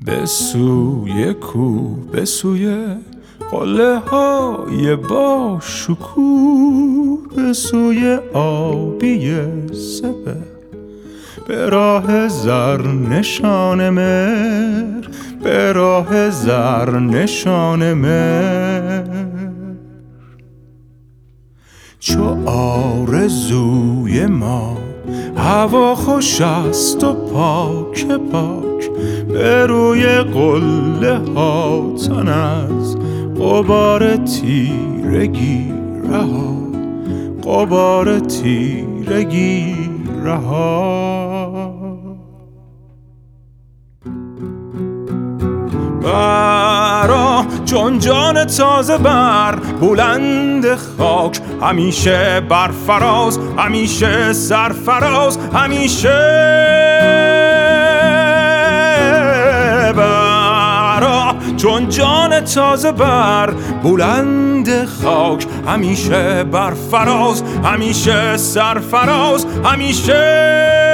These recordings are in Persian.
به سوی کو، به سوی قله های با شکوه، به سوی آبی سپهر، به راه زر نشان مهر، به راه زر نشان مهر. چو آرزوی ما هوا خوش است و پاک پاک، به روی قله ها تن از غبار تیرگی رها، غبار تیرگی رها. برا چون جان تازه بر بلند خاک، همیشه برفراز، همیشه سرفراز، همیشه برا چون جان تازه بر بلند خاک، همیشه برفراز، همیشه سرفراز، همیشه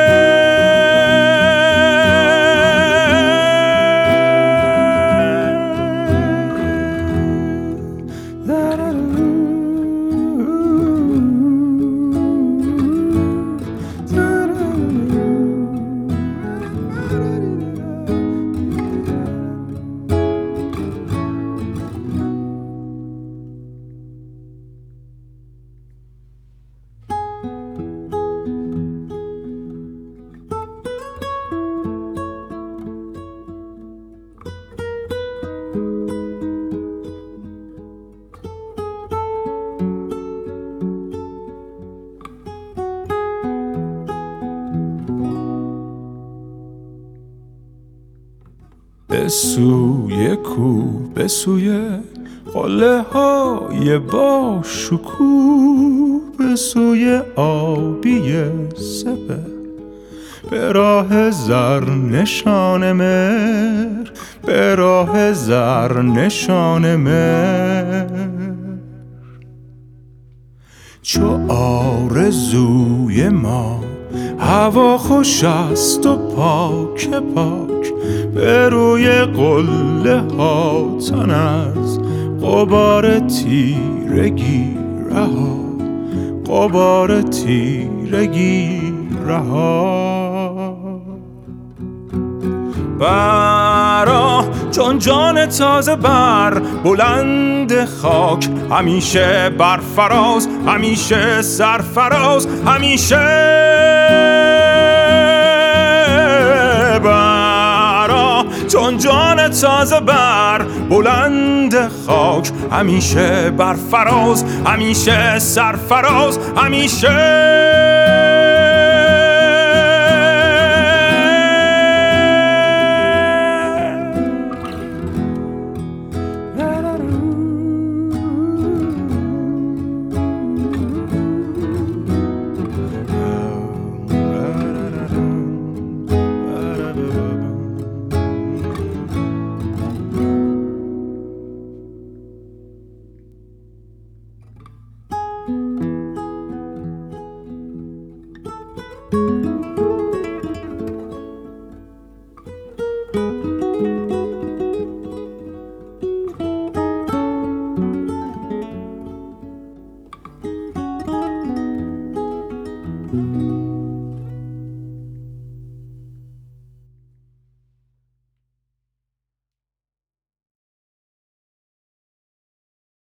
به سوی کو، به سوی قله های با شکوه، به سوی آبی سپهر، به راه زر نشان مهر، به راه زر نشان مهر. چو آرزوی ما هوا خوش است و پاک پاک، به روی قله ها تن از غبار تیرگی رها، غبار تیرگی رها. برا چون جان تازه بر بلند خاک، همیشه برفراز، همیشه سرفراز، همیشه برا چون جان تازه بر بلند خاک، همیشه برفراز، همیشه سرفراز، همیشه